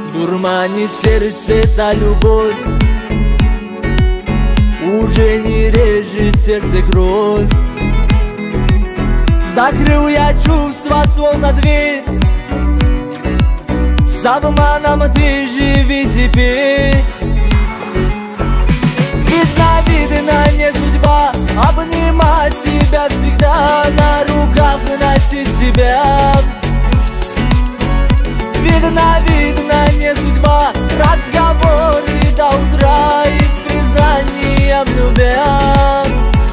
Дурманит сердце эта любовь, уже не режет сердце кровь. Закрыл я чувства, словно дверь, с обманом ты живи теперь. Видно, не судьба обнимать тебя всегда, на руках носить тебя. Видно, не судьба разговоры до утра и с признанием любя.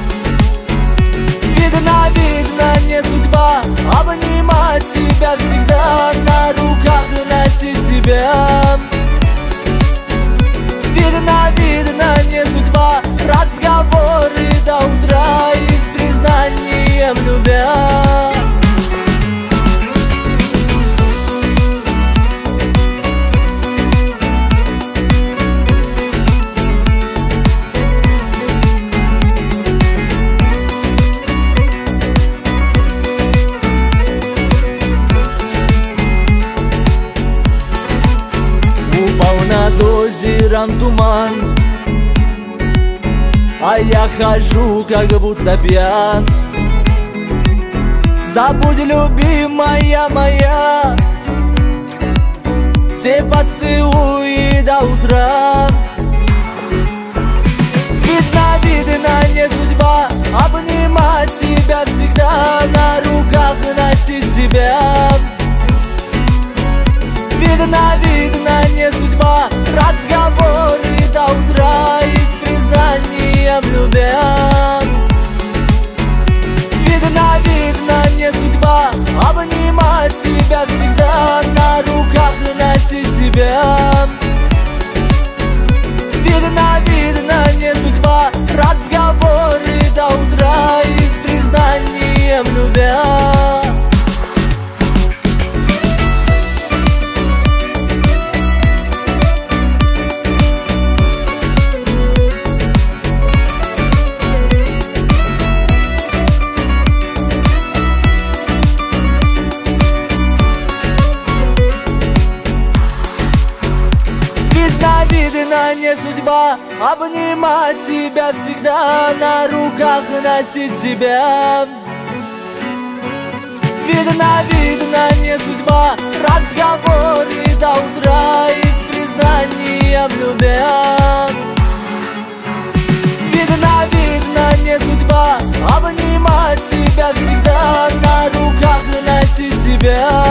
Видно, не судьба обнимать тебя всегда, на руках носить тебя. Видно, не судьба разговоры до утра и с признанием любя. Над озером туман, а я хожу, как будто пьян. Забудь, любимая моя, те поцелуи до утра. Видно, не судьба обнимать тебя всегда, на руках носить тебя. Видно, не судьба разговоры до утра и с признанием любя. Видно, не судьба обнимать тебя всегда, на руках носить тебя. Видно, не судьба разговоры до утра и с признанием любя. Видно, не судьба обнимать тебя всегда, на руках носить тебя. Видно, не судьба разговоры до утра и с признанием любя. Видно, не судьба обнимать тебя всегда, на руках носить тебя.